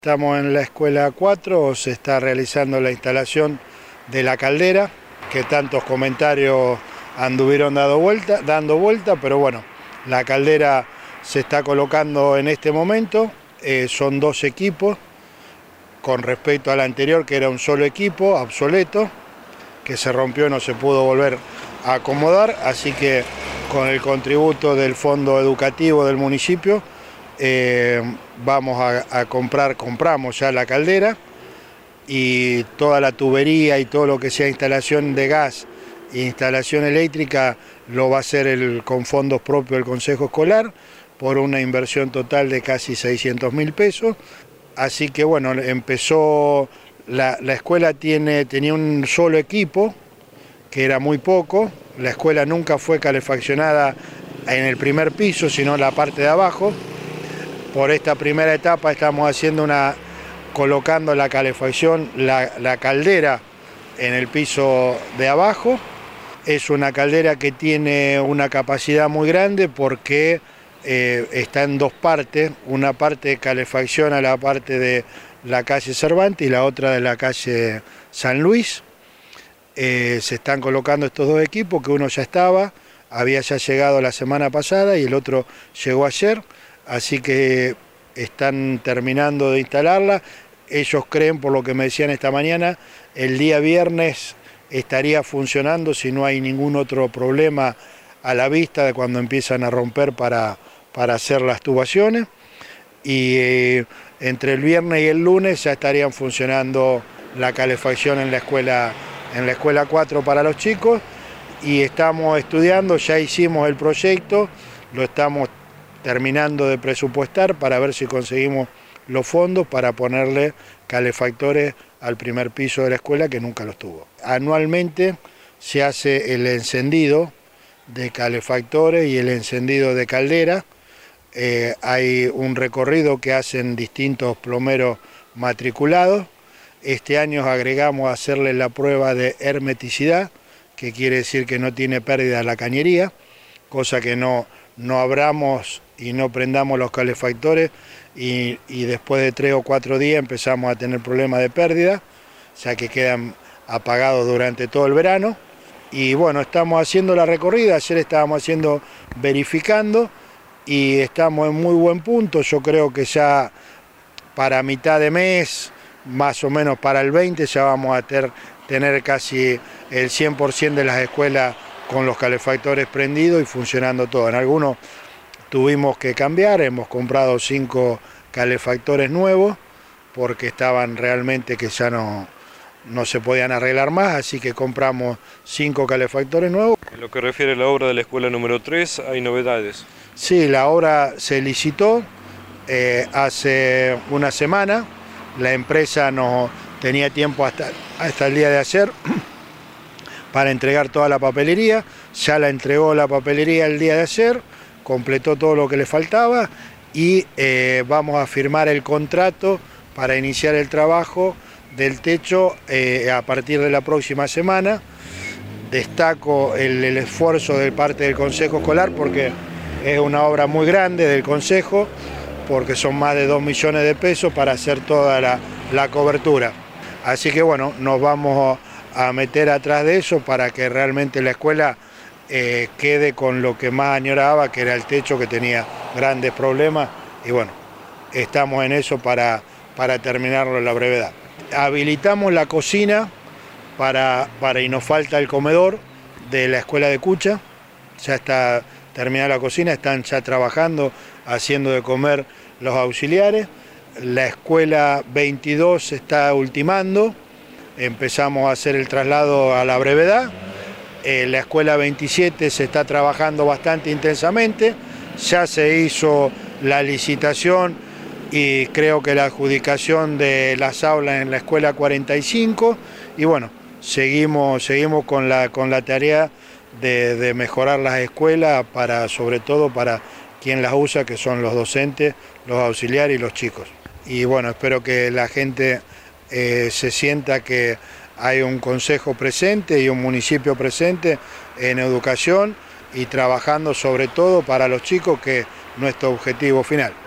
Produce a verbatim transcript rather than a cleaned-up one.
Estamos en la escuela cuatro, se está realizando la instalación de la caldera, que tantos comentarios anduvieron dando vuelta, dando vuelta, pero bueno, la caldera se está colocando en este momento. Eh, son dos equipos, con respecto al anterior, que era un solo equipo, obsoleto, que se rompió y no se pudo volver a acomodar, así que con el contributo del fondo educativo del municipio, Eh, vamos a, a comprar, compramos ya la caldera y toda la tubería y todo lo que sea instalación de gas e instalación eléctrica lo va a hacer el, con fondos propios del Consejo Escolar por una inversión total de casi seiscientos mil pesos. Así que bueno, empezó, la, la escuela tiene, tenía un solo equipo, que era muy poco. La escuela nunca fue calefaccionada en el primer piso, sino en la parte de abajo. Por esta primera etapa estamos haciendo una, colocando la calefacción, la, la caldera en el piso de abajo. Es una caldera que tiene una capacidad muy grande porque eh, está en dos partes, una parte de calefacción a la parte de la calle Cervantes y la otra de la calle San Luis. Eh, se están colocando estos dos equipos, que uno ya estaba, había ya llegado la semana pasada y el otro llegó ayer. Así que están terminando de instalarla. Ellos creen, por lo que me decían esta mañana, el día viernes estaría funcionando si no hay ningún otro problema a la vista de cuando empiezan a romper para, para hacer las tubaciones. Y eh, entre el viernes y el lunes ya estarían funcionando la calefacción en la escuela, en la escuela cuatro para los chicos. Y estamos estudiando, ya hicimos el proyecto, lo estamos terminando de presupuestar para ver si conseguimos los fondos para ponerle calefactores al primer piso de la escuela, que nunca los tuvo. Anualmente se hace el encendido de calefactores y el encendido de caldera. Eh, hay un recorrido que hacen distintos plomeros matriculados. Este año agregamos a hacerle la prueba de hermeticidad, que quiere decir que no tiene pérdida la cañería, cosa que no, no abramos y no prendamos los calefactores y, y después de tres o cuatro días empezamos a tener problemas de pérdida, ya que quedan apagados durante todo el verano. Y bueno, estamos haciendo la recorrida, ayer estábamos haciendo, verificando, y estamos en muy buen punto. Yo creo que ya para mitad de mes, más o menos para el veinte, ya vamos a ter, tener casi el cien por ciento de las escuelas con los calefactores prendidos y funcionando todo. En algunos tuvimos que cambiar, hemos comprado cinco calefactores nuevos porque estaban realmente que ya no, no se podían arreglar más, así que compramos cinco calefactores nuevos. En lo que refiere a la obra de la escuela número tres, ¿hay novedades? Sí, la obra se licitó eh, hace una semana. La empresa no tenía tiempo hasta, hasta el día de ayer para entregar toda la papelería. Ya la entregó la papelería el día de ayer, completó todo lo que le faltaba y eh, vamos a firmar el contrato para iniciar el trabajo del techo eh, a partir de la próxima semana. Destaco el, el esfuerzo de parte del Consejo Escolar porque es una obra muy grande del Consejo, porque son más de dos millones de pesos para hacer toda la, la cobertura. Así que bueno, nos vamos a meter atrás de eso para que realmente la escuela eh, quede con lo que más añoraba, que era el techo, que tenía grandes problemas, y bueno, estamos en eso para, para terminarlo en la brevedad. Habilitamos la cocina para, para, y nos falta el comedor de la escuela de Cucha. Ya está terminada la cocina, están ya trabajando, haciendo de comer los auxiliares. La escuela veintidós se está ultimando, empezamos a hacer el traslado a la brevedad. Eh, la escuela veintisiete se está trabajando bastante intensamente, ya se hizo la licitación y creo que la adjudicación de las aulas en la escuela cuarenta y cinco, y bueno, seguimos, seguimos con la, con la tarea de, de mejorar las escuelas, para, sobre todo para quien las usa, que son los docentes, los auxiliares y los chicos. Y bueno, espero que la gente eh, se sienta que hay un consejo presente y un municipio presente en educación y trabajando sobre todo para los chicos, que es nuestro objetivo final.